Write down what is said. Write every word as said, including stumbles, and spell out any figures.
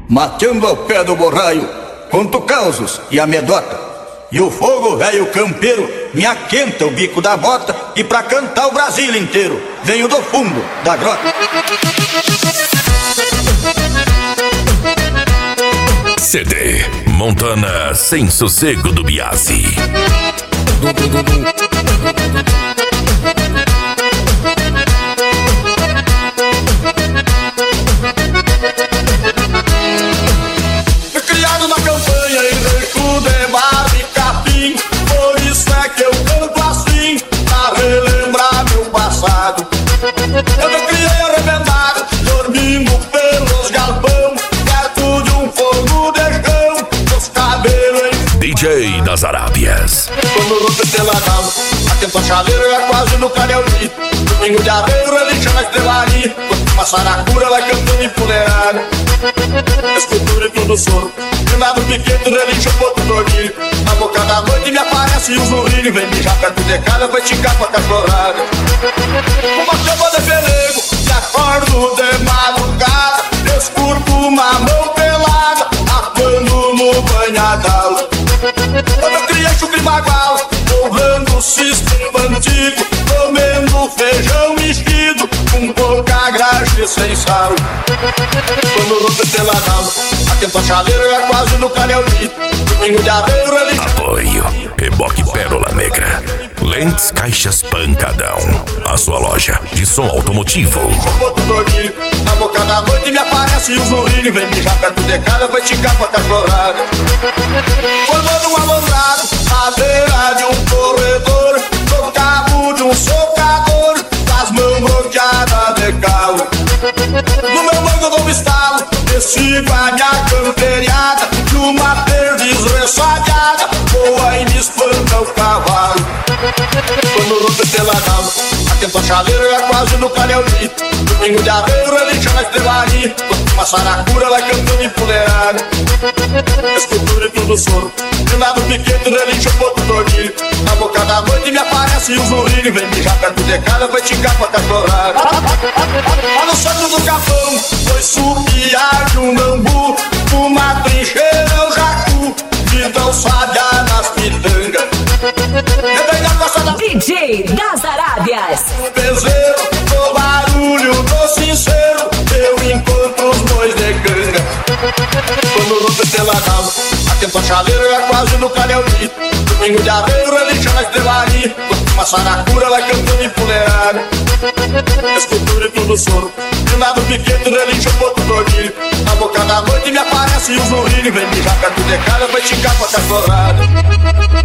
mateando ao pé do borraio, conto causos e amedota. E o fogo velho campeiro me aquenta o bico da bota, e pra cantar o Brasil inteiro venho do fundo da grota. C D Montana Sem Sossego do Biase. Criado na campanha em reco de barro e capim, por isso é que eu canto assim, pra relembrar meu passado. Eu me criei arrebentado, dormindo pelos galpão, perto de um fogo de chão, os cabelos em D J das Arábias. Quando o rosto peladão, atento a chaleira é quase no Canelli. Domingo de arreio, relixa na estrelaria, uma saracura vai cantando empoleirada. Escultura e tudo soro, granado pequeno, relixa, ponto dormir. Na boca da noite me aparece um zurrilho, vem mijar perto de casa, vai esticar com a cachorrada. Uma chama de pelego, me acordo de madrugada, escurto uma mão pelada, atuando no banhadal. Quando eu criei chucre bagual, honrando o sistema antigo, comendo feijão mexido, com pouca graxa e sem sal. Quando o rosto peladão, atento a chaleira é quase no Canelli. Domingo de arreio, religião. Apoio Reboque Pérola Negra. Lentes Caixas Pancadão. A sua loja de som automotivo. Na boca da noite me aparece um zurrilho, vem mijar perto de casa, vai esticar com a cachorrada. Formando um alambrado, à beira de um corredor, no cabo de um socador, com as mãos bloqueadas de calo. No meu banco eu dou um estalo, descigo a minha camperiada, numa perdiz ressabiada, voa e me espanta o cavalo. Quando o rosto é peladão, atento a chaleira é quase no Canelli. Domingo de arreio, relixa na estrelaria, uma saracura vai cantando empoleirada. Escultura e tudo soro, granado pequeno, relixa, ponto dormir. Na boca da noite me aparece um zurrilho, vem mijar perto de casa, vai esticar com a cachorrada. Lá no centro do capão, foi subiar de um bambu, uma trincheira eu jacu, de tão sabiá nas pitangas. D J das Arábias. No peseiro, no barulho do sincero, eu encontro os bois de canga. Quando o rosto é peladão, atento a chaleira é quase no Canelli. Domingo de arreio, relixa na estrelaria, uma saracura vai cantando empoleirada. Escultura e tudo soro, granado pequeno, relixa, ponto dormir. Na boca da noite me aparece um zurrilho, vem mijar perto de casa, vai esticar com a cachorrada.